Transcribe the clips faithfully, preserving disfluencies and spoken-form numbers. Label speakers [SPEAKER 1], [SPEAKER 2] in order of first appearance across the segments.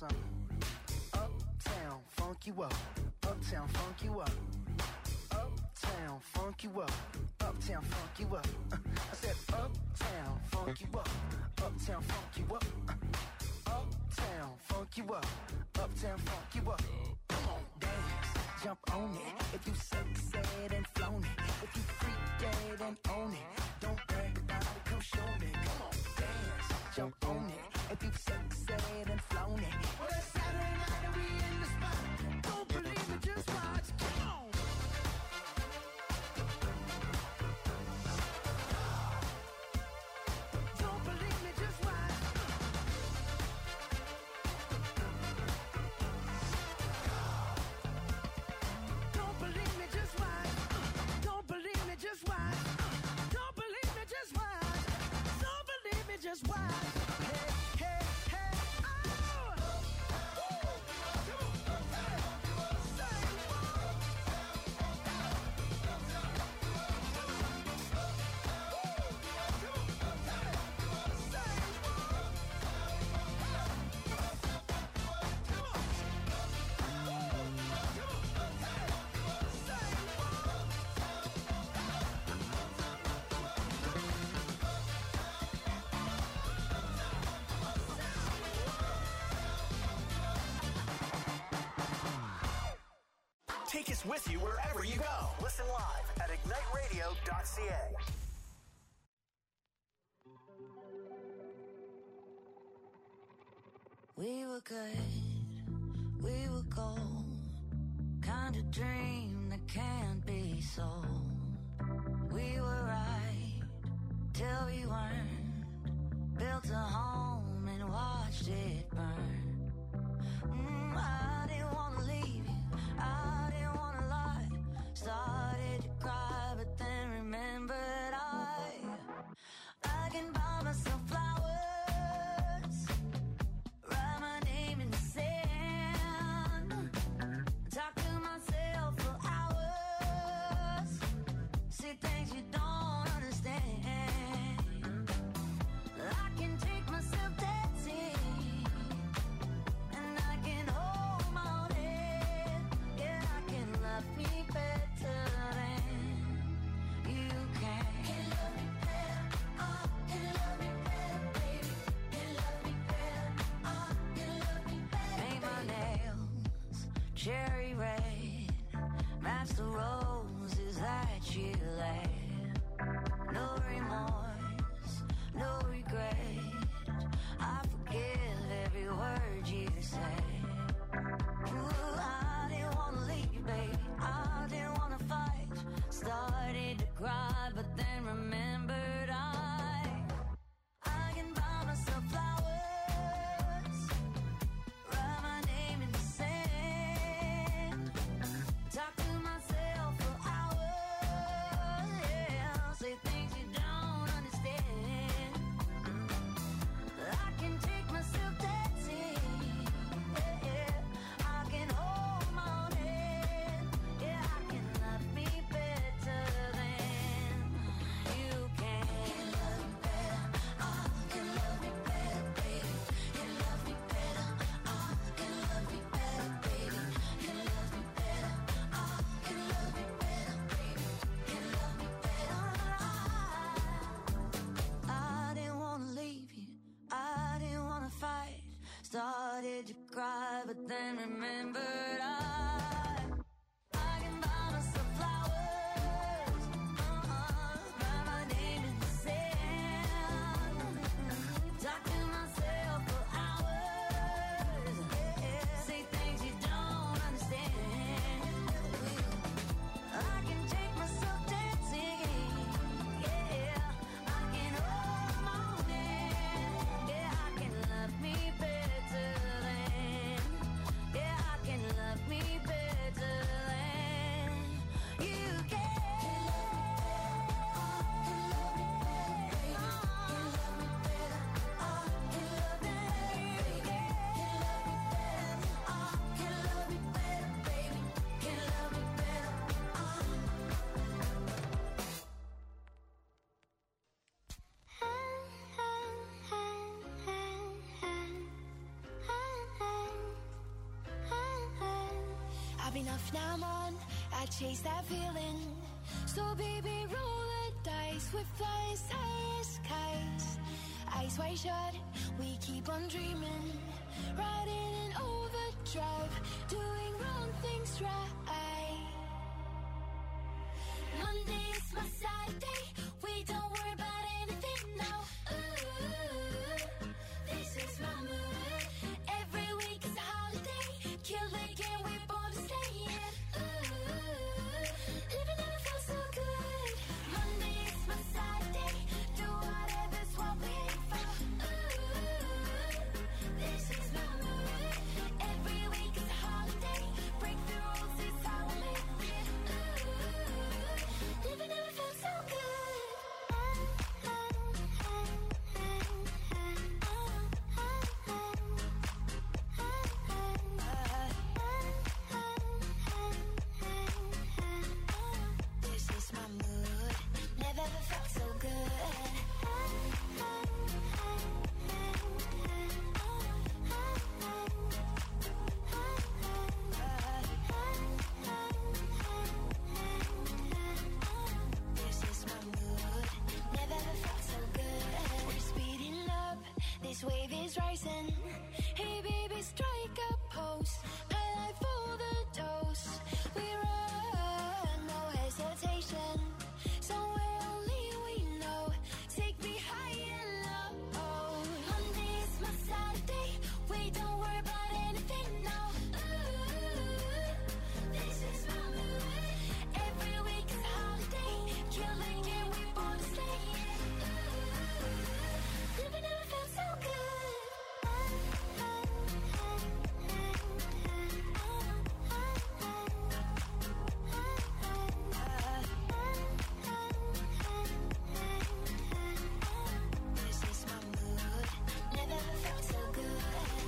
[SPEAKER 1] some uptown funk you up, uptown funk you up, uptown funk you up, uptown funk you up. Uh, I said uptown funk you up, uptown funk you up, uh, uptown funk you up, uptown funk you up. Come on, dance, jump on it. If you succeed and flown it, if you freak dead and own it, don't brag about it, come show me. Come on, dance, jump on it. If you've succeeded and flown it, well, it's Saturday night and we in the spot. Don't believe me, just watch. Come on. Don't believe me, just watch. Don't believe me, just watch. Don't believe me, just watch. Don't believe me, just watch. Don't believe me, just watch.
[SPEAKER 2] Take us with you wherever you go. Listen live at ignite radio dot c a.
[SPEAKER 3] We were good, we were gold, kind of dream that can't be sold. We were right till we weren't, built a home and watched it burn. Mm, I didn't want to leave you, I didn't want to lie, started to cry but then remembered I, I can buy myself flowers. Cherry red, match the roses that you laid. No remorse, no regret, I forgive every word you say. Ooh, I didn't want to leave, baby, I didn't want to fight. Started to cry, but then remembered I, I can buy myself flowers. Started to cry, but then remembered I, I can buy myself flowers, uh-uh, write my name in the sand, talk to myself for hours, yeah, say things you don't understand. I can take myself dancing, yeah, I can hold my own hand, yeah, I can love me better. enough, now I'm on. I chase that feeling. So baby, roll the dice. We're flying skies, skies. Eyes wide shut, we keep on dreaming. Riding in overdrive, doing wrong things right. Monday is my Saturday. We don't worry about anything now. Ooh, this is my mood. Every week is a holiday. Kill the game, we're born to stay in. Ooh, living never felt so good. Monday is my Saturday. Do whatever's what we aim for. Ooh, this is my mood. Every week is a holiday. Break the rules, it's how we live it. Ooh, living never felt so good. This is my mood. Never ever felt so good. This is my mood. Never ever felt so good. We're speeding up. This wave is rising. Hey baby, strike a pose. My life for the dose. We run, no hesitation. Somewhere only we know. Take me high and low. Monday is my Saturday. We don't worry about anything now. Ooh, this is my mood. Every week is a holiday. Kill the game, we born to stay in. Ooh, living never felt so good. This is my mood. Never ever felt so good.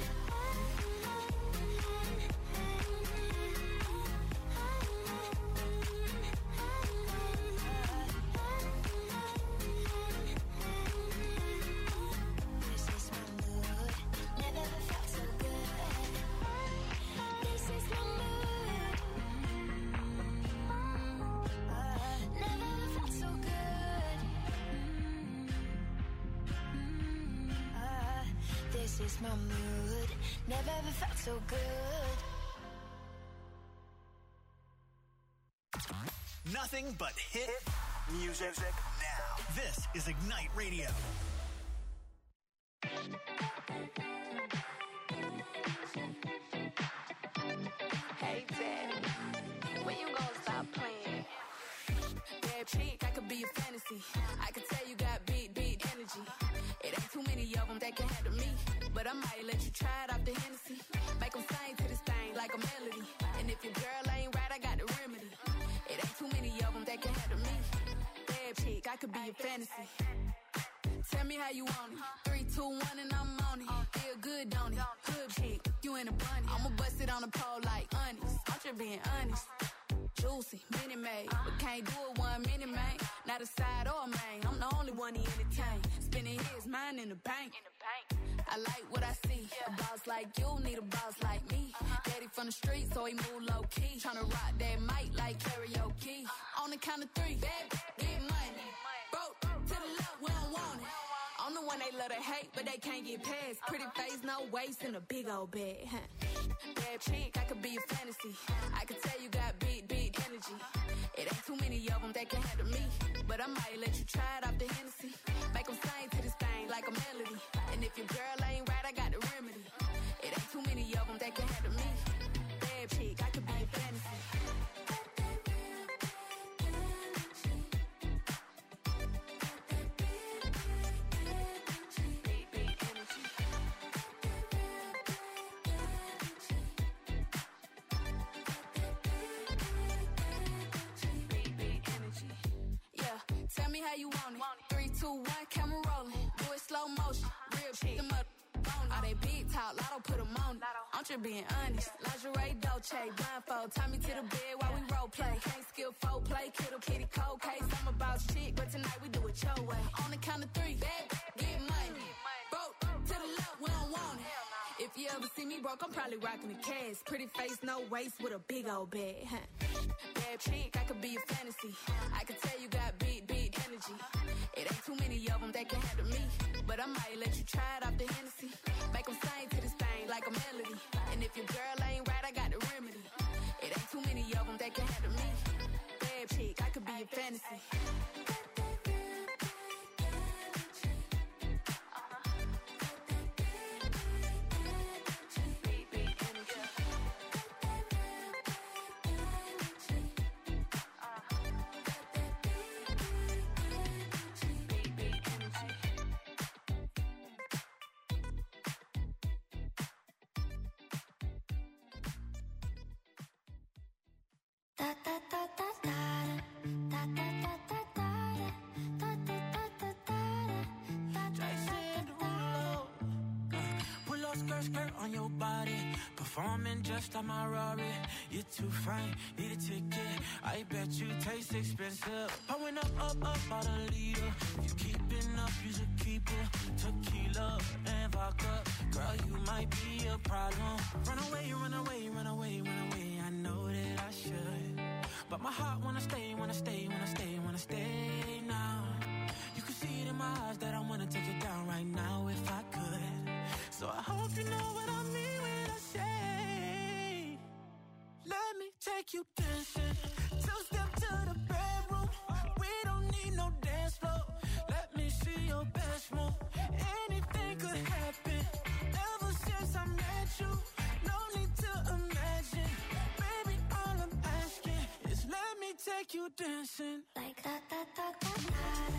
[SPEAKER 3] This is my mood. Never ever felt so good. This is my mood. Never ever felt so good. This is my mood. Never ever felt so good.
[SPEAKER 2] Nothing but hit music now. This is Ignite Radio.
[SPEAKER 4] Hey, Daddy, when you gonna stop playing? Bad chick, I could be a fantasy. I could tell you got big, big energy. It ain't too many of them that can handle me. But I might let you try it off the Hennessy. Make them sing to this thing like a melody. And if your girl ain't right, I got the remedy. It ain't too many of them that can handle me. Bad chick, I could be a fantasy. Tell me how you want it. Three, two, one, and I'm on it. Feel good, don't it? Hood chick, you in a bunny. I'ma bust it on the pole like honest. I'm just being honest. Juicy, mini made, but can't do it one minute, man. Not a side or a main. I'm the only one he entertain. Spending his mind in the bank. I like what I see. A boss like you need a boss like me. Daddy from the street, so he move low key. Tryna rock that mic like karaoke. On the count of three, baby, get money. Broke to the left, we don't want it. I'm the one they love to hate, but they can't get past. Pretty face, no waist, and a big old bag. Bad chick, I could be a fantasy. I could tell you got big, big energy. It ain't too many of them that can handle me. But I might let you try it off the Hennessy. Make them sing to this thing like a melody. And if your girl ain't right, I got the remedy. It ain't too many of them that can handle me. Bad chick, I could be a fantasy. Tell me how you want it. Three, two, one, camera rolling. Do it slow motion. Real shit. Them up on all they big talk. Lotto put them on it. I'm just being honest. Lingerie, Dolce, blindfold. Tie me to the bed while we role play. Can't skill folk play. Kittle, kitty, cold case. I'm about chick, but tonight we do it your way. On the count of three, baby, get money. Broke to the left, we don't want it. If you you ever see me broke, I'm probably rocking the cash. Pretty face, no waist, with a big old bag. Huh? Bad chick, I could be a fantasy. I could tell you got big, big energy. It ain't too many of them that can handle me. But I might let you try it off the Hennessy. Make them sing to this thing like a melody. And if your girl ain't right, I got the remedy. It ain't too many of them that can handle me. Bad chick, I could be a fantasy.
[SPEAKER 5] Skirt on your body, performing just like my Rari. You're too fine, need a ticket. I bet you taste expensive. Pouring up, up, up, out a leader. If you keeping up, you should keep it. Tequila and vodka, girl, you might be a problem. Run away, run away, run away, run away. I know that I should, but my heart wanna stay, wanna stay, wanna stay, wanna stay now. You can see it in my eyes that I wanna take it down right now if I could. So I hope you know what I mean when I say, let me take you dancing. Two-step to the bedroom. We don't need no dance floor. Let me see your best move. Anything could happen. Ever since I met you, no need to imagine. Baby, all I'm asking is let me take you dancing.
[SPEAKER 3] Like that, that, that, that, that.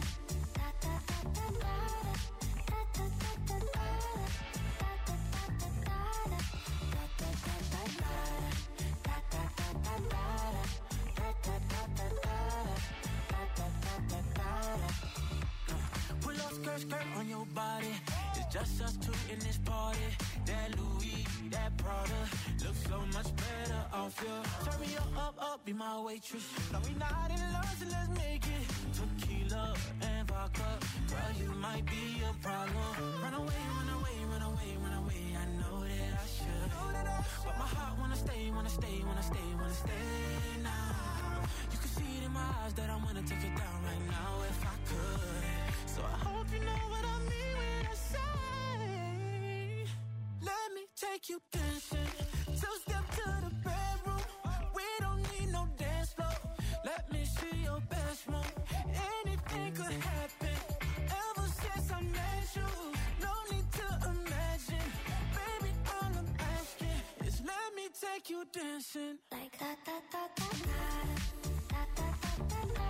[SPEAKER 5] Pull up skirt, skirt on your body. It's just us two in this party. That Louis, that Prada looks so much better off you. Turn me up, up, up, be my waitress. No, we not in love, so let's make it. Tequila and vodka, girl, you might be a problem. Run away, run away, run away, run away. I know that I should, but my heart wanna stay, wanna stay, wanna stay, wanna stay now. You can see it in my eyes that I wanna take it down right now if I could. So I hope you know what I mean when I say, let me take you dancing. Two-step to the bedroom. We don't need no dance floor. Let me see your best move. Anything could happen. Ever since I met you, no need to imagine. Baby, all I'm asking is let me take you dancing.
[SPEAKER 3] Like that, that, that, that, that. That, that, that, that, that.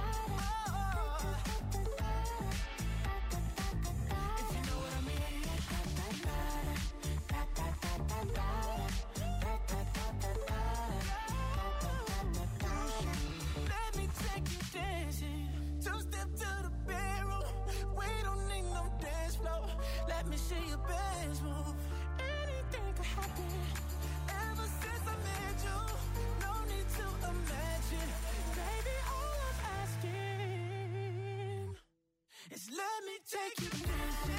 [SPEAKER 5] Let me see your best move. Anything could happen. Ever since I met you, no need to imagine. Baby, all I'm asking is let me take you dancing.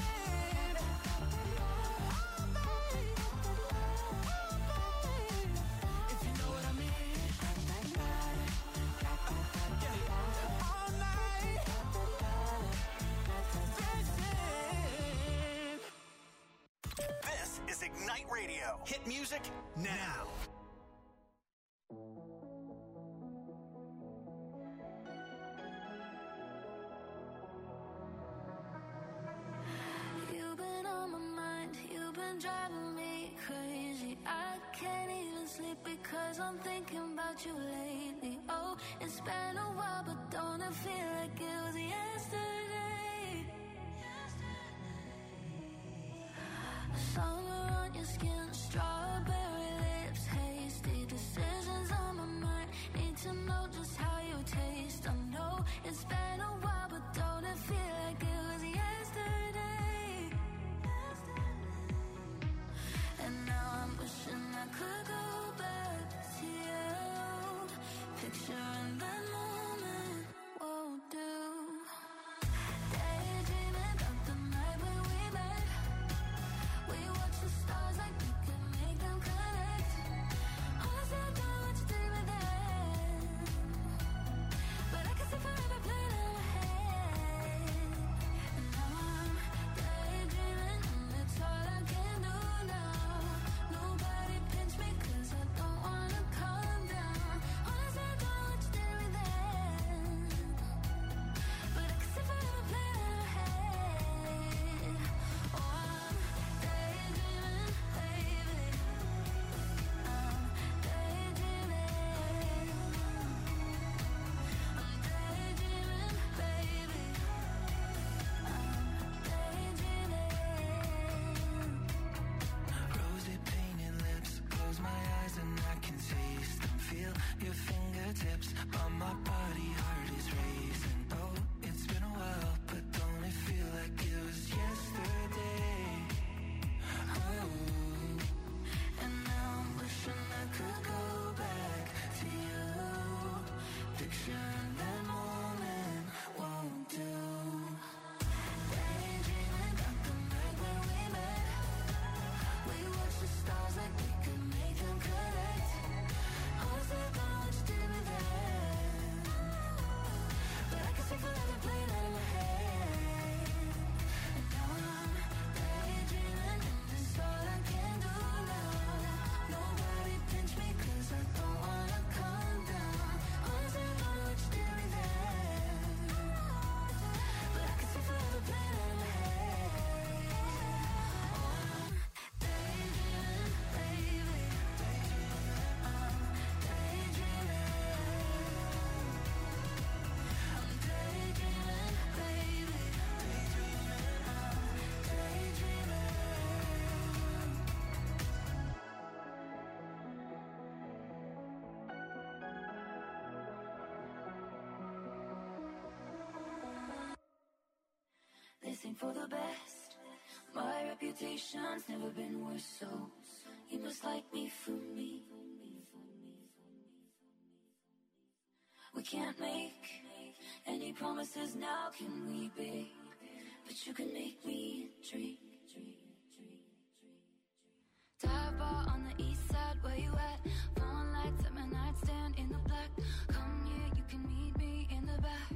[SPEAKER 2] Ignite Radio. Hit music now.
[SPEAKER 3] You've been on my mind, you've been driving me crazy. I can't even sleep because I'm thinking about you lately. Oh, it's been a while, but don't it feel like it was yesterday? Summer on your skin, strawberry lips, hasty decisions on my mind. Need to know just how you taste. I know it's been a while, but don't it feel like it was yesterday? And now I'm wishing I could go back to you. Picturing that moment won't do. Daydreaming about the night when we met. We watch the stars like we could
[SPEAKER 5] fingertips, but my body heart is racing. Oh, it's been a while, but don't it feel like it was yesterday? Oh, and now I'm wishing I could go back to you. Picturing that moment won't do. Daydreaming about the night when we met. We watched the stars like we could make them connect. Was it gone what you did to me then? But I can see forever playing out in my head. And now I'm daydreaming, and it's all I can do now. Nobody pinch me 'cause I don't wanna calm down. Was it gone what you did to me then? But I can see forever playing out in my head. I'm daydreaming, baby. I'm daydreaming. I'm daydreaming, baby. I'm daydreaming. They sing for the best. My reputation's never been worse, so you must like me for me. We can't make any promises now, can we, babe? But you can make me dream. Dive bar on the east side, where you at? Phone lights at my nightstand in the black. Come here, you can meet me in the back.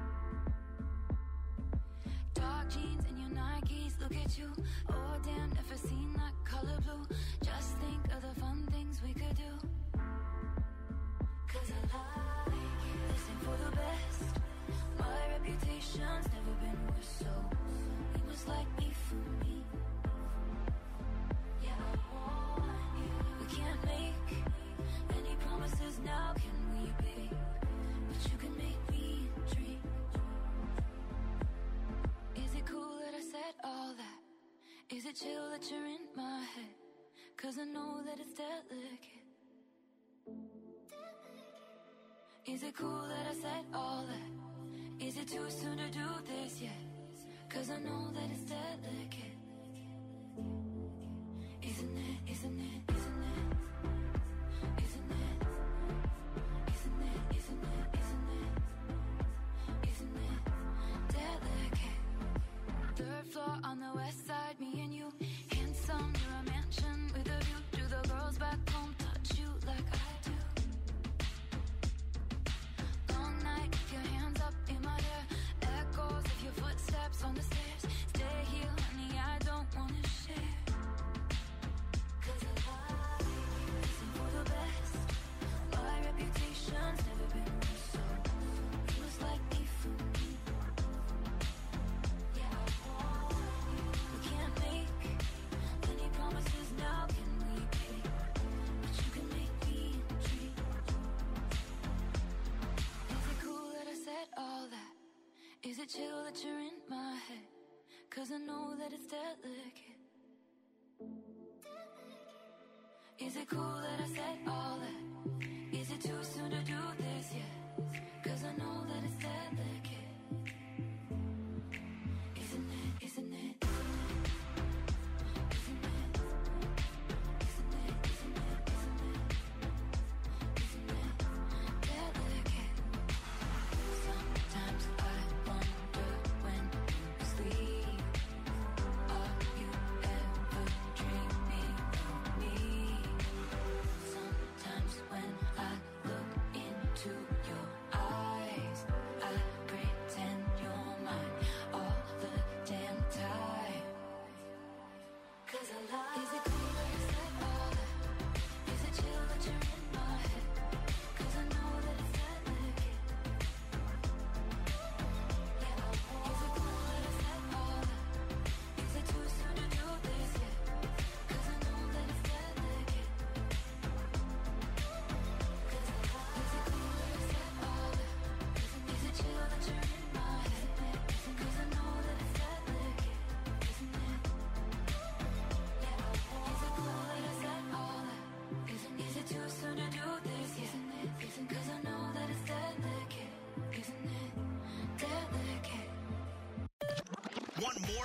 [SPEAKER 5] Dark jeans and your Nikes, look at you. Oh damn, never seen that color blue. Just think of the fun things we could do. 'Cause I like it. Listen for the best. My reputation's never been worse, so you must like me for me. Yeah, I want you. We can't make any promises now, can we, babe? But you can make me dream. Is it cool that I said all that? Is it chill that you're in my head? 'Cause I know that it's delicate. Is it cool that I said all that? Is it too soon to do this yet? 'Cause I know that it's delicate. Isn't it, isn't it, isn't it? Isn't it? Isn't it, isn't it, isn't it? Isn't it delicate? Third floor on the west side, me and you. Handsome, you're a mansion with a view. Do the girls back home touch you like I do? Long night, your hands up in my hair. Echoes of your footsteps on the stairs. Stay here, honey, I don't wanna share. 'Cause I like you. Listen for the best. My reputation's never been worse, so you must like me for me. Yeah, I want you. We can't make any promises now, can we, babe? But you can make me dream. Is it cool that I said all that? Is it chill that you're in my head? 'Cause I know that it's delicate. Is it cool that I said all that? Is it too soon to do this yet? 'Cause I know that it's delicate. Isn't it, isn't it? Isn't it? Isn't it, isn't it, isn't it? Isn't it delicate? Sometimes I wonder when you sleep, are you ever dreaming of me? Sometimes when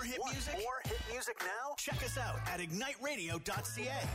[SPEAKER 2] hit Want music? More hit music now? Check us out at ignite radio dot c a.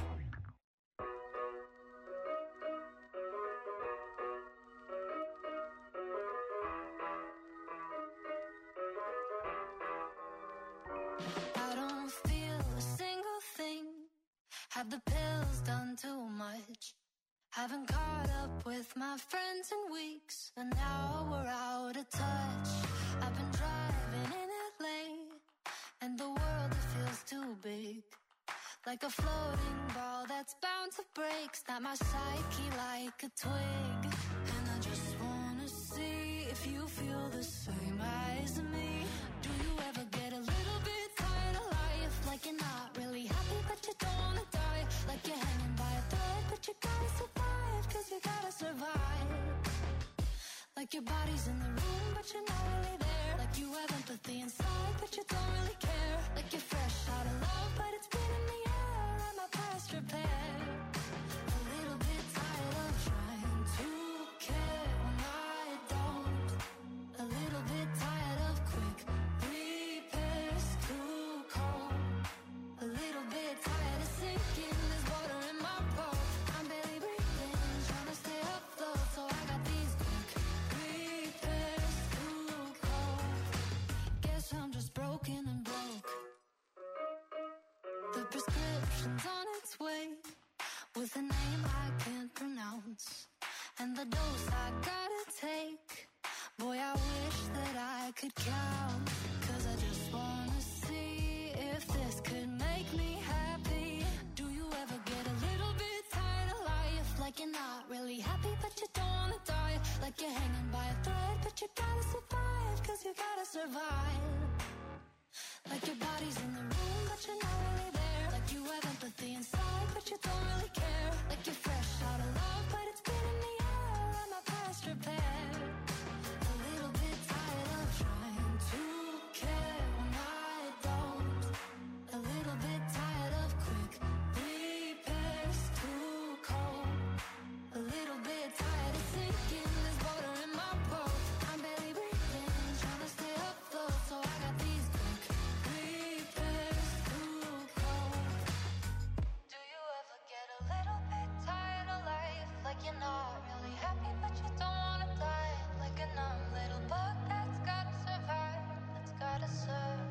[SPEAKER 3] I don't feel a single thing. Have the pills done too much? Haven't caught up with my friends in weeks, and now we're out of touch. I've been driving in L A, and the world, it feels too big. Like a floating ball that's bound to break. Snap my psyche like a twig. And I just wanna see if you feel the same as me. Do you ever get a little bit tired of life? Like you're not really happy but you don't wanna die. Like you're hanging by a thread but you gotta survive, cause you gotta survive. Like your body's in the room but you're not really there. Like you have empathy inside but you don't really care. Like you're fresh out of love but it's been in the air and my past repair. A little bit tired of trying to care when I don't. A little bit tired of quick repairs, too cold. A little bit tired of sinking, there's water in my boat. I'm barely breathing, trying to stay afloat. So I got these quick repairs, too cold. Guess I'm just broken and broke. The prescription's on its way, with a name I can't pronounce, and the dose I gotta take. Boy, I wish that I could count, cause I just wanna see if this could make me happy. Do you ever get a little bit tired of life? Like you're not really happy but you don't wanna die. Like you're hanging by a thread but you gotta survive, cause you gotta survive. Like your body's in the room but you're not really there. Like you have empathy inside but you don't really care. Like you're fresh out of love but it's been in the air and my past repair. A little bit tired of trying to care when I don't. A little bit tired of quick repairs, too cold. A little bit tired of sinking, there's water in my boat. I'm barely breathing, trying to stay afloat. So I got these quick repairs, too cold. Do you ever get a little bit tired of life? Like you're not really happy but you don't wanna die. Like a numb little bug that's gotta survive, that's gotta survive.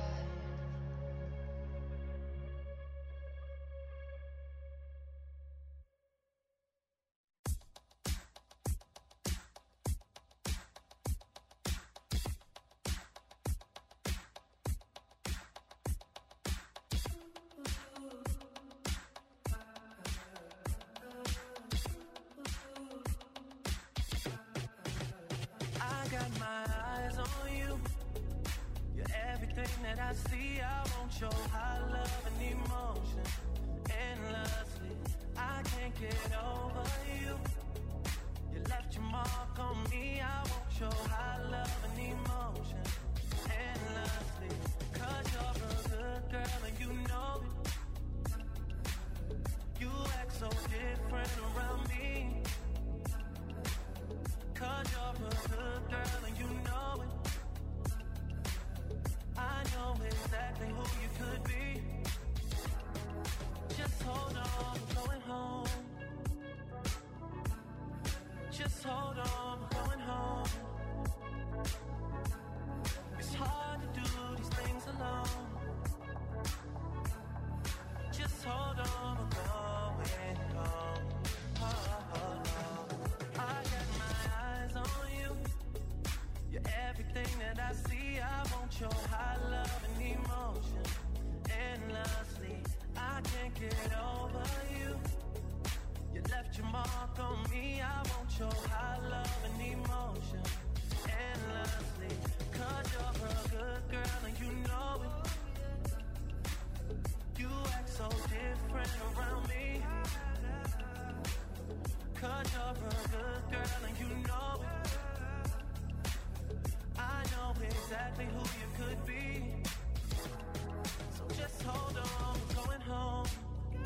[SPEAKER 5] I got my eyes on you. You're everything that I see. I want your high love and emotion endlessly. I can't get over you. You left your mark on me. I want your high love and emotion endlessly. Cause you're a good girl and you know it. You act so different around me. Cause you're a good girl and you know it. I know exactly who you could be. Just hold on, we're going home. Just hold on, we're going home. It's hard to do these things alone. Just hold on, we're going home. Oh, oh, oh. I got my eyes on you. You're everything that I see. I want your high love and emotion endlessly. I can't get over you. You left your mark on me. I want your high love and emotion endlessly. Cause you're a good girl and you know it. You act so different around me. Cause you're a good girl and you know it. I know exactly who you could be. So just hold on, we're going home.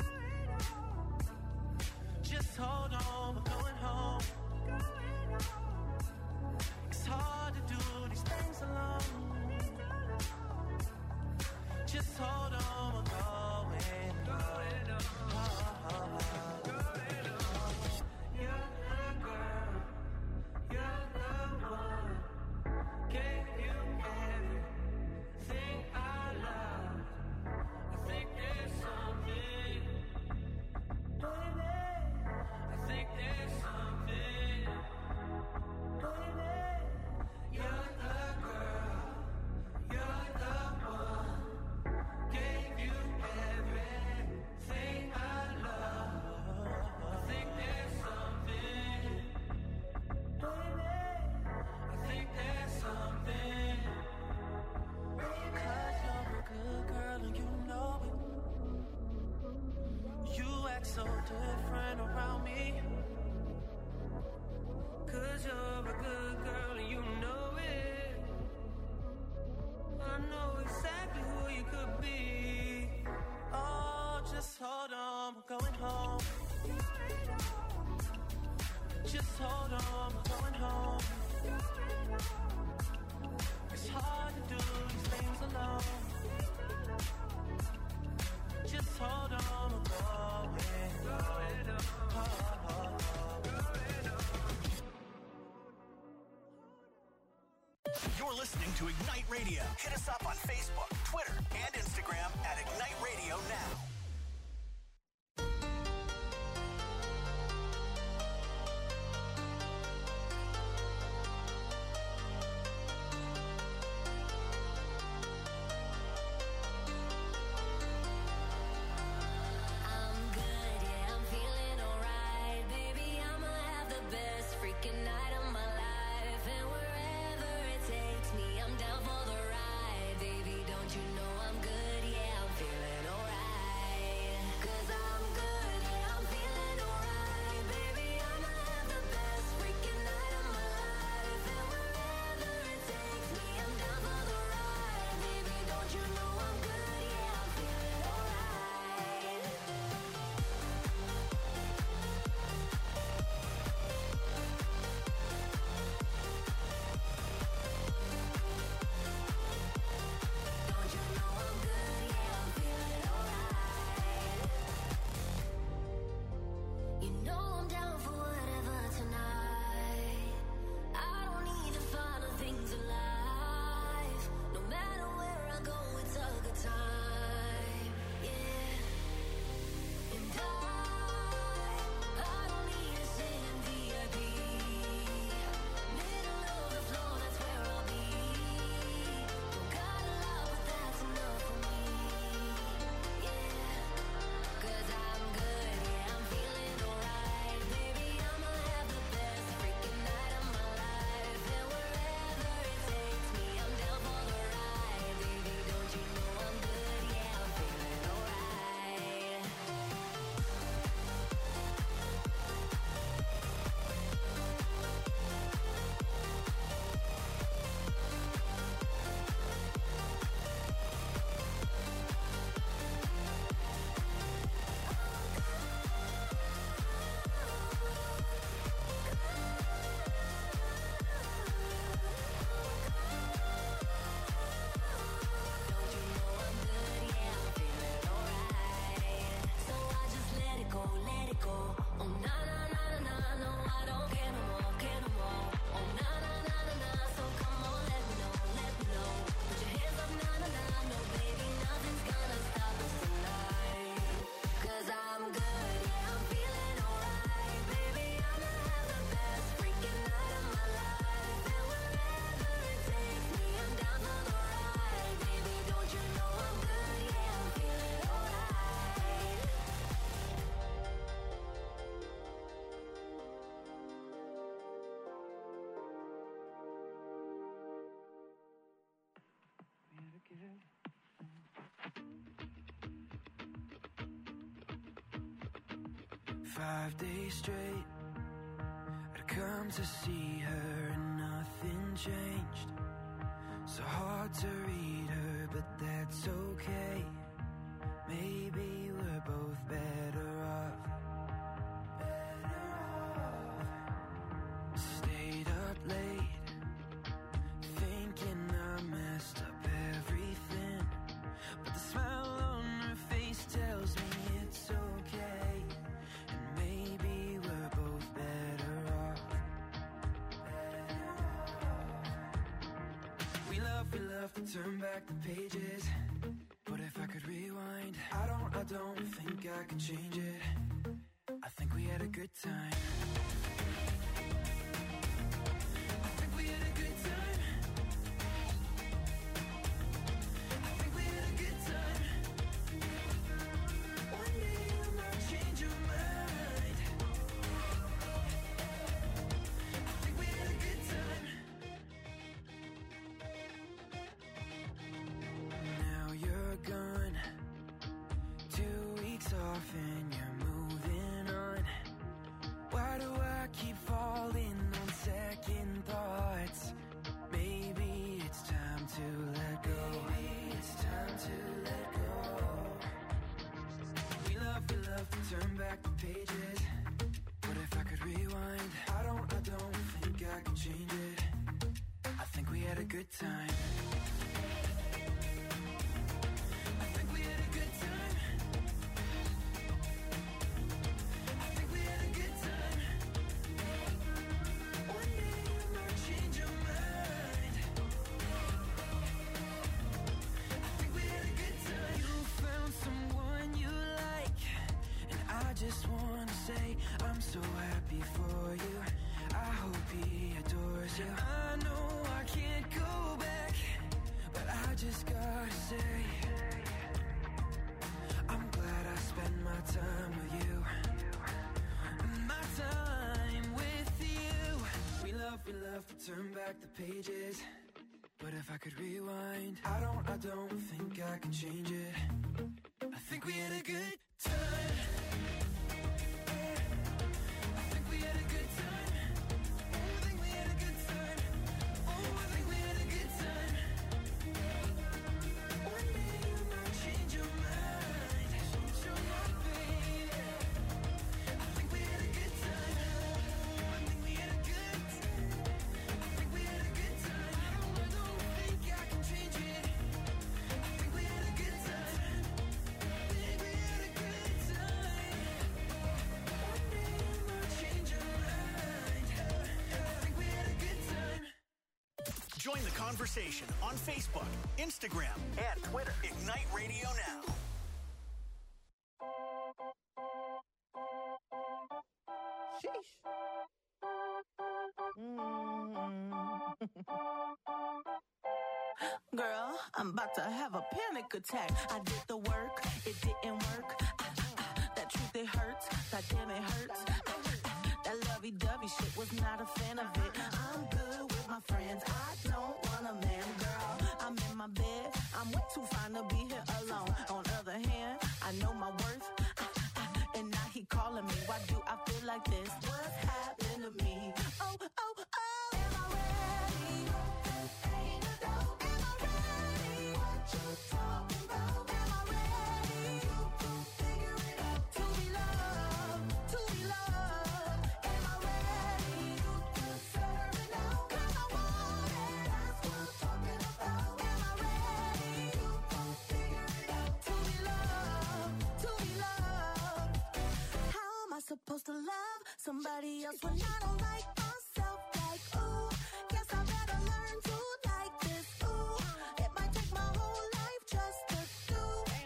[SPEAKER 5] Just hold on, we're going home.
[SPEAKER 6] 'cause you're a good girl and you know it. I know exactly who you could be. Oh, just hold on, we're going home. Just hold on, we're going home. It's hard to do these things alone. Just hold on, we're going, going home.
[SPEAKER 2] You're listening to Ignite Radio. Hit us up on Facebook, Twitter, and Instagram at Ignite Radio Now.
[SPEAKER 7] Five days straight, I'd come to see her and nothing changed. So hard to read her, but that's okay. Maybe we're both better off. Better off. Stayed up late, thinking I messed up everything. But the smile on her face tells me it's okay. And maybe we're both better off. Better off. We love, we love to turn back the pages. But if I could rewind, I don't, I don't think I could change it. I think we had a good time. I think we had a good time. I think we had a good time. One day you might change your mind. I think we had a good time. Now you're gone, two weeks off and you're moving on. Why do I can change it. I think we had a good time. I think we had a good time. I think we had a good time. One day you might change your mind. I think we had a good time. You found someone you like, and I just wanna say I'm so happy for you. I hope he adores you. I know I can't go back, but I just gotta say I'm glad I spent my time with you. My time with you. We love, we love to turn back the pages, but if I could rewind, I don't, I don't think I can change it. I think we had a good time. I think we had a good time. Oh, I think we had a good time. Oh, I think we had a good time. One day you might change your mind. Change your mind, baby. I think we had a good time. I think we had a good time. I think we had a good time. I don't, I don't think I can change it. I think we had a good time. I think we had a good time. One day you might change your mind. I think we had a good time.
[SPEAKER 2] Join the conversation on Facebook, Instagram, and Twitter. Ignite Radio Now.
[SPEAKER 8] Sheesh. Girl, I'm about to have a panic attack. I did the work, it didn't work. Ah, ah, that truth, it hurts. That damn, it hurts. Ah, ah, that lovey-dovey shit was not a fan of it. I'm good with my friends. I don't want a man, girl. I'm in my bed. I'm way too fine to be here alone. On the other hand, I know my worth. Ah, ah, and now he calling me. Why do I feel like this? What's happened to me? Oh, oh, oh. Am I ready? Ain't a doubt. Am I ready? What you talking about? Am I ready? To figure it out. To be loved. To be loved. Am I ready? You deserve it now. 'Cause I want it. That's what I'm talking about. Am I ready? You figure it out. To be loved. To be loved. How am I supposed to love somebody else when I don't like myself? Like, ooh, guess I better learn to like this. Ooh, it might take my whole life just to do.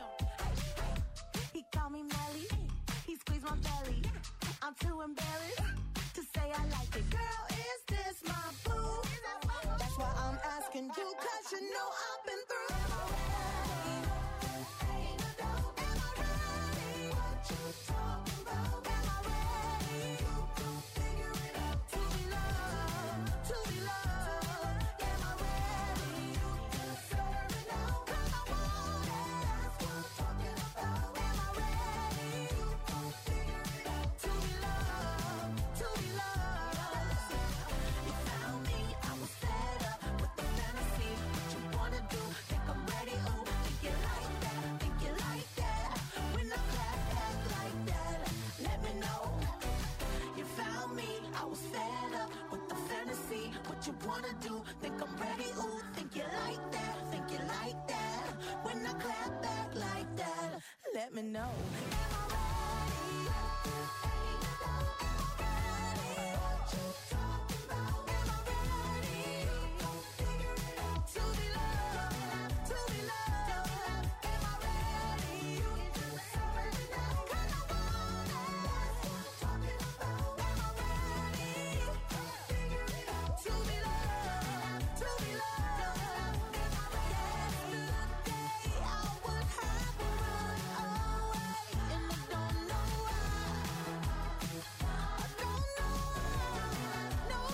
[SPEAKER 8] He called me Melly, he squeezed my belly. I'm too embarrassed to say I like it. Girl, is this my boo? That's why I'm asking you, 'cause you know I've been through. Am I ready? Ain't a doubt. Am I ready? What you talking about? Am I ready? You figure it out. To be loved. To be loved. Am I ready? You deserve it now. 'Cause I want it. That's what I'm talking about. Am I ready? You figure it out. To be loved. To be loved. You found me. I was fed up with the fantasy. What you wanna do? Think I'm ready? Ooh, think you like that? Think you like that? When I clap back like that, let me know. You found me. I was fed up with the fantasy. What you wanna do? Think I'm ready? Ooh, think you like that? Think you like that? When I clap back like that, let me know. Am I ready? Ain't a doubt. Am I ready? What you talking about? Am I ready? Figure it out. To be loved. To be loved. Am I ready? You deserve it now. 'Cause I want it. That's what I'm talking about. Am I ready? Figure it out. To be loved. To be loved. Am I ready? Yesterday I would have run away, and I don't know why. I don't know why. No.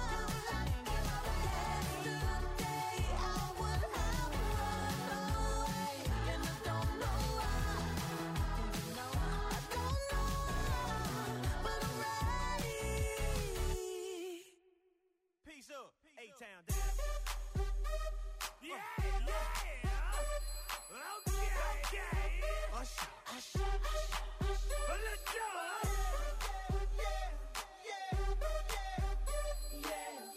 [SPEAKER 8] Yesterday I would have run away, and I don't know why. I don't know, but I'm ready.
[SPEAKER 9] Peace up, A-Town down. Yeah, yeah. Okay, okay. Usher, usher, usher. Let's go. Yeah, yeah, yeah, yeah.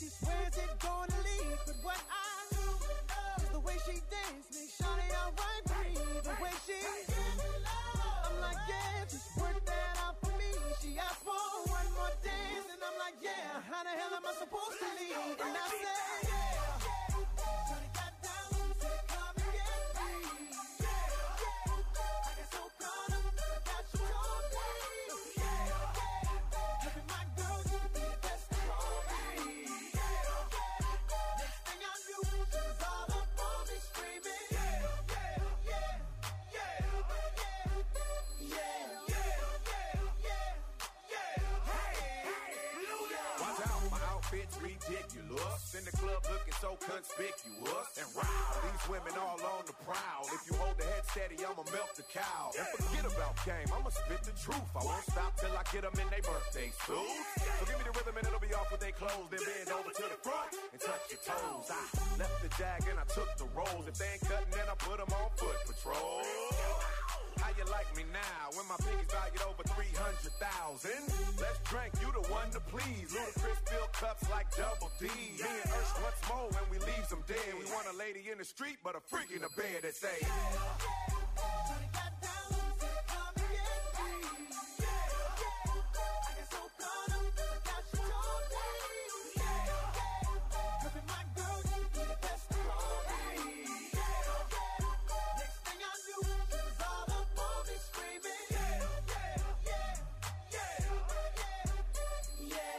[SPEAKER 10] She swears it's gonna leave, but what I do is the way she dance makes Shawty alright for me. The way she, I'm like, yeah, just work that out for me. She asked for one more dance, and I'm like, yeah, how the hell am I supposed to leave? And I say, yeah, Shawty got down, said come and get me. Yeah, I got so caught up, I got you on me. Yeah, look at my girl, you be the best of all me. Yeah, next thing I knew, she was all up on me screaming. Yeah, yeah, yeah, yeah, yeah, yeah, yeah, yeah, yeah.
[SPEAKER 11] Watch out, my outfit's ridiculous. In the club looking so conspicuous. And wow, these women all on the prowl. If you hold the head steady, I'ma milk the cow. And forget about game, I'ma spit the truth. I won't stop till I get them in their birthday suits. So give me the rhythm and it'll be off with their clothes. Then bend over to the front and touch your toes. I left the jag and I took the rolls. If they ain't cutting, then I put them on foot patrol. How you like me now when my pinky's valued over three hundred thousand? Let's drink, you the one to please. Ludacris fill cups like Double D. Me and Ursh once more when we leaves them dead. We want a lady in the street, but a freak in the bed that say,
[SPEAKER 10] Shawty got down, said come and get me. Yeah, I got so caught up, I got you on me. Yeah, look at my girl, you be the best of all me. Yeah, next thing I knew, she was all up on me screaming. Yeah, yeah, yeah, yeah, yeah, yeah,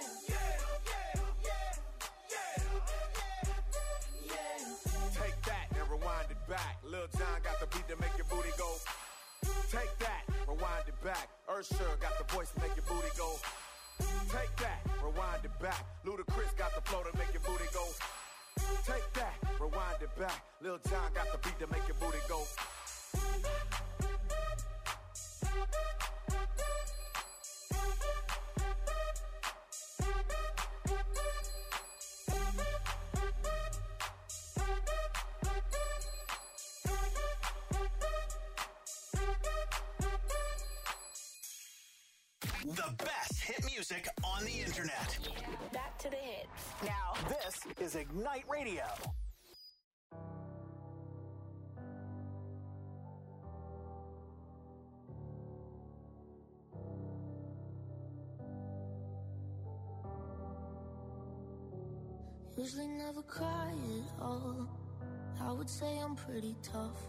[SPEAKER 10] yeah, yeah.
[SPEAKER 11] take that and rewind it back. Lil Jon got the beat to make your booty go. Take that, rewind it back. Usher got the voice to make your booty go. Take that, rewind it back. Ludacris got the flow to make your booty go. Take that, rewind it back. Lil Jon got the beat to make your booty go.
[SPEAKER 2] The best hit music on the internet.
[SPEAKER 4] Back to the hits.
[SPEAKER 2] Now, this is Ignite Radio.
[SPEAKER 3] Usually never cry at all. I would say I'm pretty tough.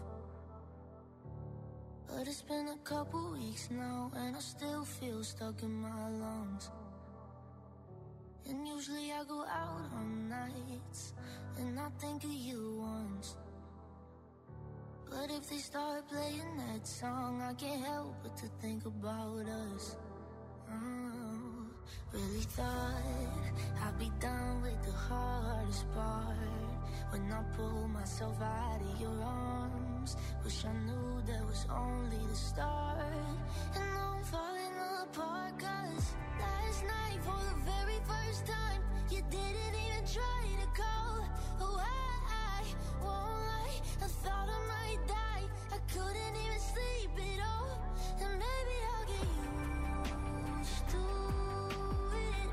[SPEAKER 3] But it's been a couple weeks now, and I still feel stuck in my lungs. And usually I go out on nights, and I think of you once. But if they start playing that song, I can't help but to think about us. Oh, really thought I'd be done with the hardest part. When I pull myself out of your arms, wish I knew that was only the start. And now I'm falling apart, cause last night for the very first time, you didn't even try to call. Oh, I, I won't lie, I thought I might die. I couldn't even sleep at all. And maybe I'll get used to it.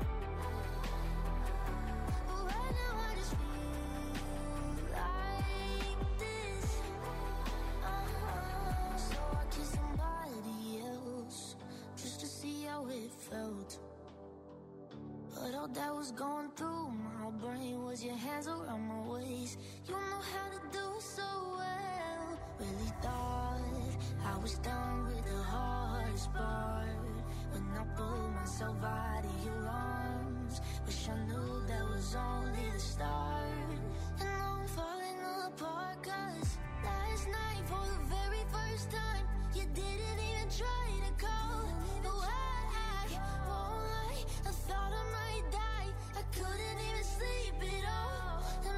[SPEAKER 3] But right now I just feel like this. Uh-huh. So I kissed somebody else just to see how it felt. But all that was going through my brain was your hands around my waist. You know how to do it so well. Really thought I was done with the hardest part. When I pulled myself out of your arms, wish I knew that was only the start. And now I'm falling apart, cause last night for the very first time, you didn't even try to call. Oh, I, I won't lie, I thought I might die. I couldn't even sleep at all. And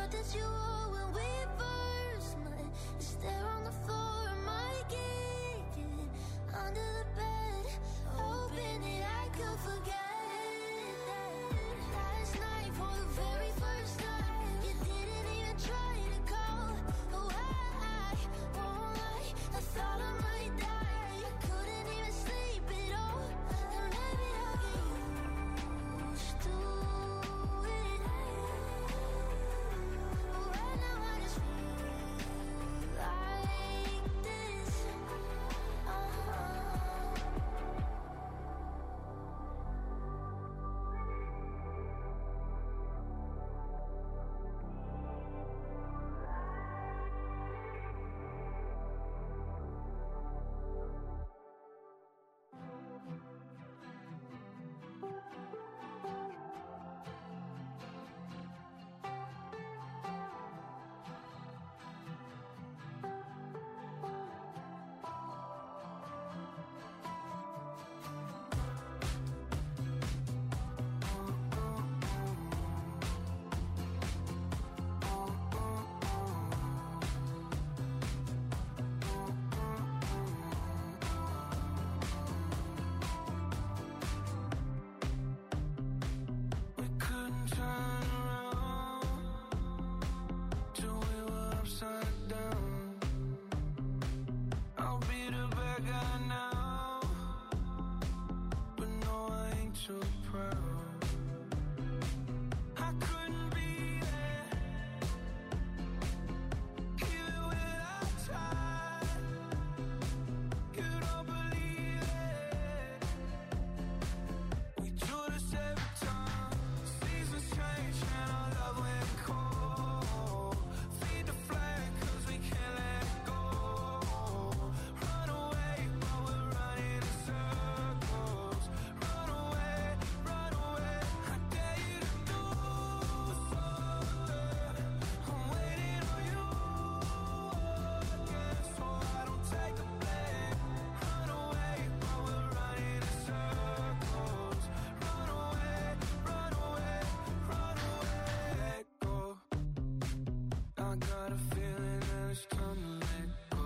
[SPEAKER 3] shirt that you wore when we first met is there on the floor of my kitchen, under the bed, hoping that I could forget that last night for the very first time you didn't even try to call. Oh, I, I won't lie, I thought I might die. I couldn't even sleep at all, and maybe I'll get used to it. But right now I just feel like this. Uh-huh. We couldn't turn around till we were upside down. I'll be the bad guy now, but no, I ain't too proud. I couldn't be there, even when I tried. You don't believe it. We do this every time. Seasons change and our love went cold. Feed the flag 'cause we can't let it go. Run away, but we're running in circles. Run away, run away. I dare you to do something. I'm waiting on you again, so I don't take the blame. Run away, but we're running in circles. Run away, run away, run away. Go. I got a feeling that it's time to let go.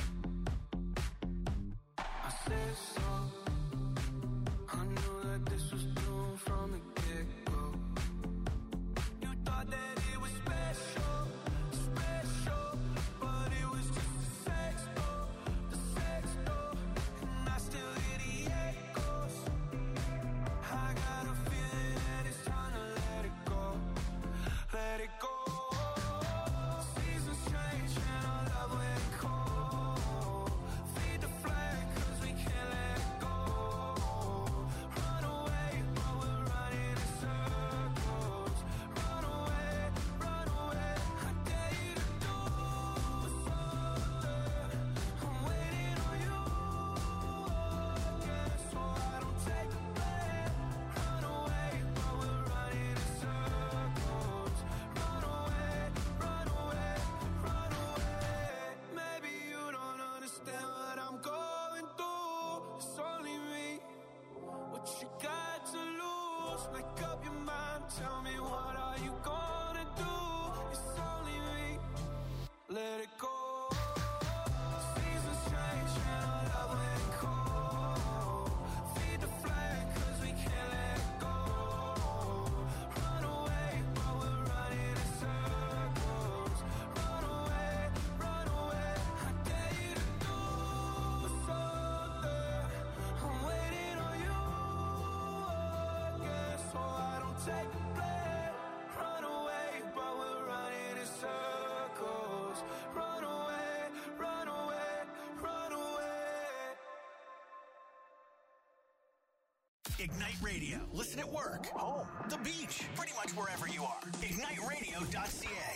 [SPEAKER 3] I said so. I knew that this was doomed from the get-go. You thought that it was special, special, but it was just a sex door, the sex door, and I still hear the echoes. I got a feeling that it's time to let it go, let it go. Seasons change and our love went cold. Feed the flag 'cause we can't let it go. Run away, but we're running in circles. Run away, run away. I dare you to do something. I'm waiting on you again, so I don't take the blame. Run away, but we're running in circles. Run away, run away, run away. Maybe you don't understand what I'm going through. It's only me. What you got to lose? Make up your mind. Tell me, what are you gonna do? It's only me. Let it go. Seasons change and our love went cold. Feed the flag 'cause we can't let it go. Run away, but we're running in circles. Run away, run away. I dare you to do something. I'm waiting on you again, so I don't take the blame. Run away, but we're running in circles. Run away, run away, run away.
[SPEAKER 2] Ignite Radio. Listen at work, home, the beach, pretty much wherever you are. ignite radio dot c a.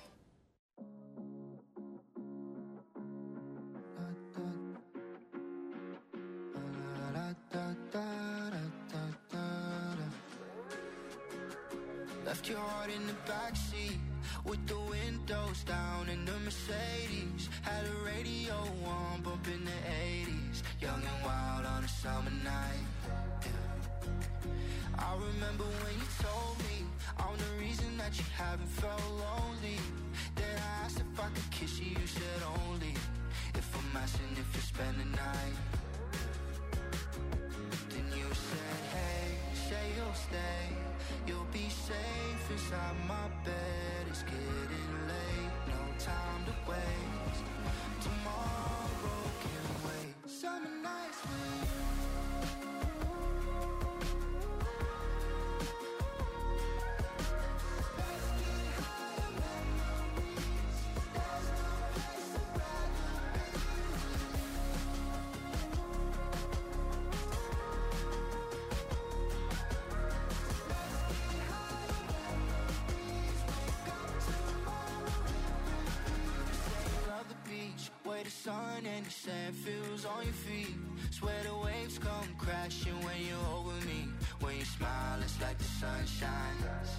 [SPEAKER 12] Left your heart in the backseat with the windows down in the Mercedes. Had a radio on, bumping the eighties. Young and wild on a summer night. Yeah. I remember when you told me I'm the reason that you haven't felt lonely. Then I asked if I could kiss you, you said only if I'm asking if you spend the night. Then you said, hey, say you'll stay. You'll be safe inside my bed. It's getting late, no time to waste. Tomorrow can wait. Summer nights with you. The sun and the sand feels on your feet. Swear the waves come crashing when you're over me. When you smile, it's like the sunshine.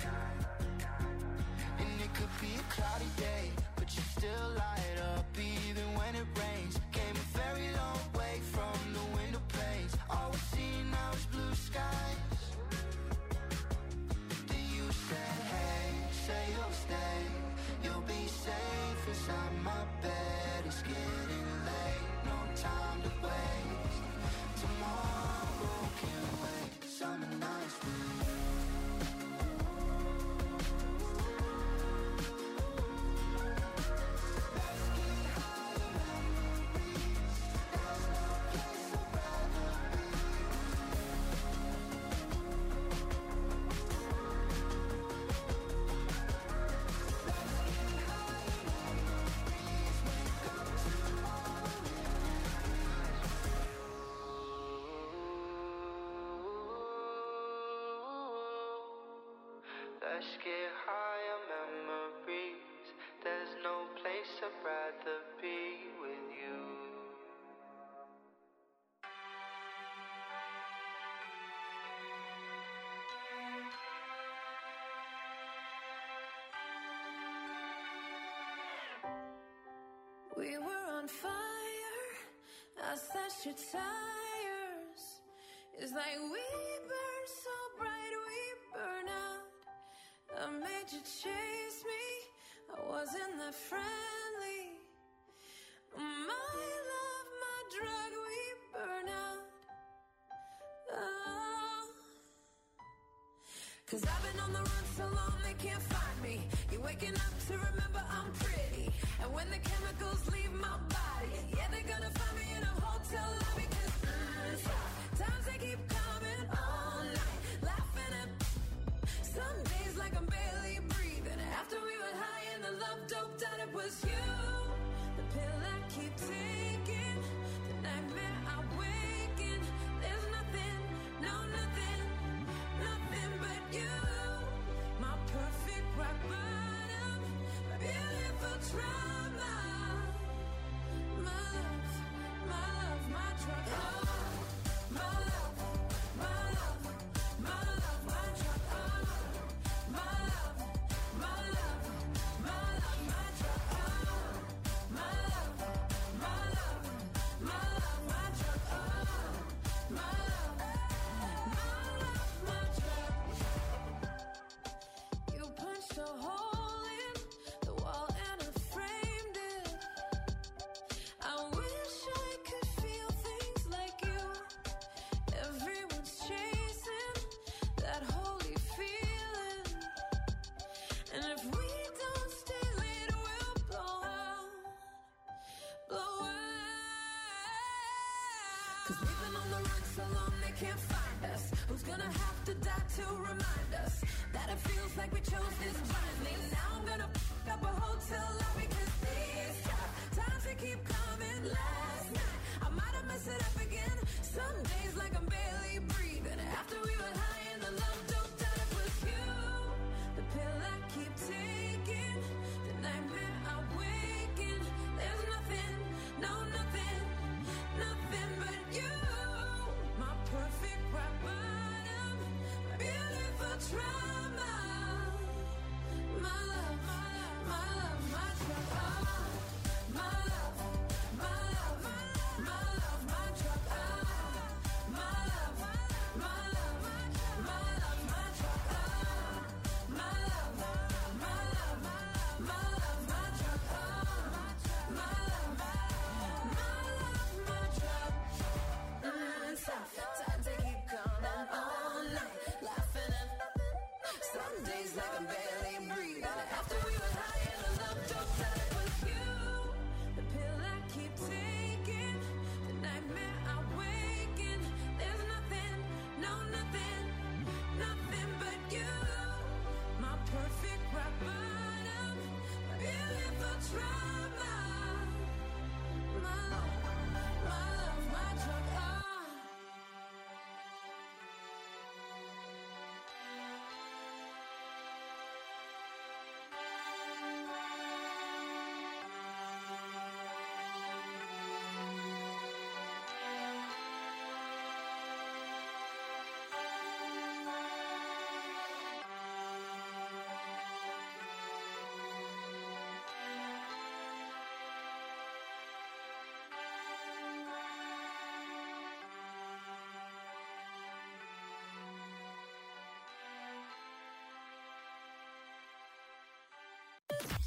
[SPEAKER 12] And it could be a cloudy day, but you still light up even when it rains. Came a very long way from the window panes. All we see now is blue skies. Then you said, hey, say you'll stay. You'll be safe inside my bed. It's getting late, no time to waste. Tomorrow can wait. Summer nights with you. Let's get high on memories. There's no place I'd rather be with you.
[SPEAKER 13] We were on fire. I slashed your tires. It's like we burn so bright, we burn out. I made you chase me. I wasn't that friendly. My love, my drug, we burn out. Oh. Cause I've been on the run so long they can't find me. You're waking up to remember I'm pretty. And when the chemicals leave my body, yeah, they're gonna find me in a hotel lobby. Cause mm, times they keep coming all night. Laughing at some days like I'm barely breathing. After we were high and the love doped out, it was you. The pill I keep taking, the nightmare I wake in. There's nothing, no nothing, nothing but you. My perfect rock bottom, my beautiful trauma. My love, my love, my drug. Oh, my love, my love, my love, my drug. Oh, my love, my love, my love, my drug. Oh, my love, my love, my love, my drug. Oh, my love, my love, my drug. You punched a hole in the wall and I framed it. I wish I could feel things like you. Everyone's chasing that holy feeling. And if we don't stay lit, we'll blow out, blow out. Cause we've been on the run so long they can't find us. Who's gonna have to die to remind us that it feels like we chose this blindly? Now I'm gonna f*** up a hotel lobby. Cause these tough times they keep coming. Last night I might have messed it up again. Some days like I'm barely breathing. After we were high and the love doped out, it was you. The pill I keep taking, the nightmare I wake in. There's nothing, no nothing, nothing but you. My perfect rock bottom, my beautiful trauma. My love, my love, my love, my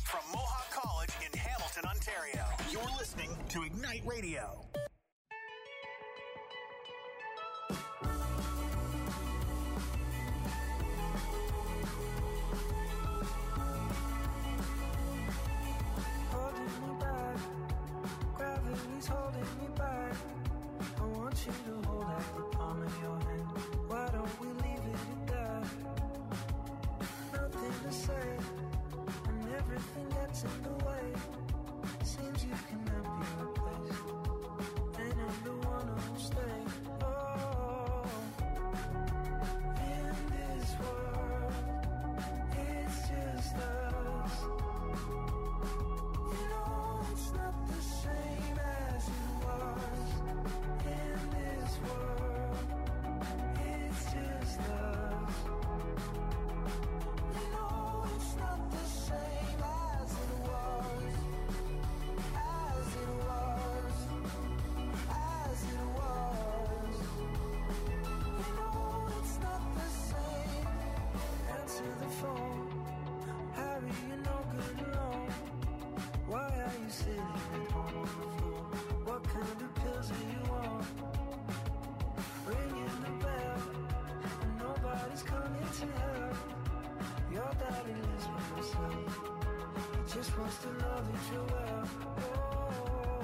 [SPEAKER 2] from Mohawk College in Hamilton, Ontario. You're listening to Ignite Radio.
[SPEAKER 7] Holding me back, gravity's holding me back. I want you to hold out the palm of your hand. Why don't we leave it at that? Nothing to say, and everything gets in the way. Seems you cannot be replaced, and I'm the one who'll stay. Oh, in this world, it's just us. You know it's not the same as it was. In this world, it's just us. You know it's not the same as it was. As it was. As it was. You know it's not the same. Answer the phone. Harry, you're no good alone. Why are you sitting at home on the floor? What kind of pills are you on? Ringing the bell, and nobody's coming to help. Your daddy lives by himself. He just wants to know that you're well. Oh,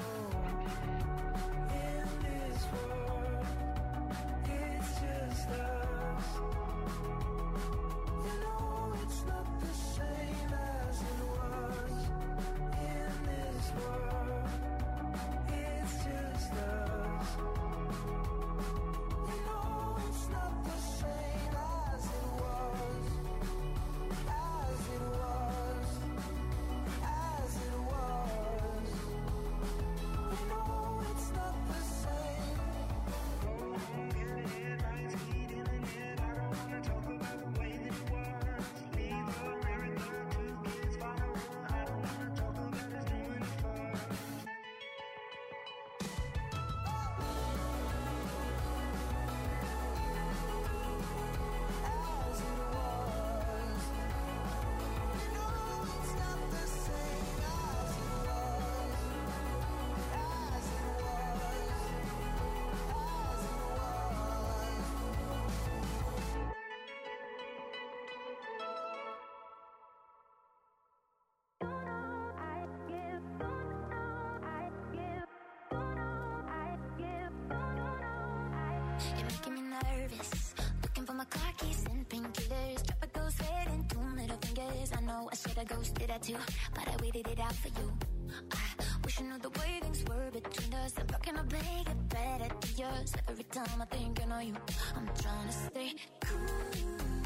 [SPEAKER 7] in this world, it's just us. You know it's not the same as it was. In this world, it's just us. You know it's not the same as it was. As it was. As it was. You know it's not the same. Go home, get it, lights, heat in the net. I don't wanna talk about the way that it was. Leave America, two kids follow. I don't wanna talk about us doing it first. As it was. You know it's not the same as it was. As it was. As it was.
[SPEAKER 3] You're making me nervous. Looking for my car keys and painkillers. Drop a ghost head and two middle fingers. I know I should have ghosted that too, but I waited it out for you. I wish I knew the way things were between us. I'm talking a big get better to yours. Every time I think I know you, I'm trying to stay cool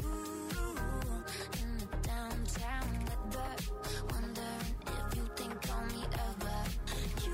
[SPEAKER 3] in the downtown weather. Wondering if you think on me ever. You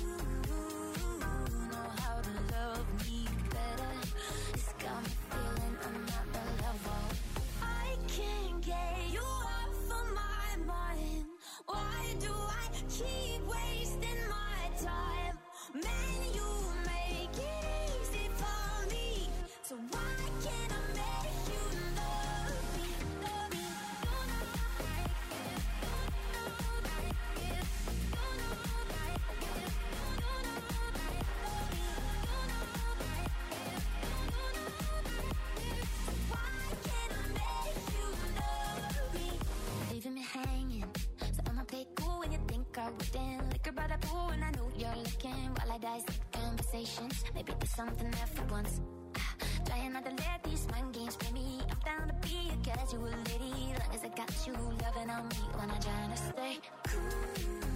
[SPEAKER 3] know how to love me better. It's got me feeling I'm not the level. I can't get you off of my mind. Why do I keep wasting my time? Man, you make it easy for me. So why can't I make you love me? Love me. Don't know like it. Don't know like it. Don't know like it. Don't know like love me. Don't know like it. Don't know like it. So why can't I make you love me? Leaving me hanging. So I'ma play cool when you think I wouldn't. Liquor by the pool and I know you're looking. While I dissect conversations, maybe there's something there for once. Ah, trying not to let these mind games play me. I'm down to be a casual lady, long as I got you loving on me when I'm trying to stay cool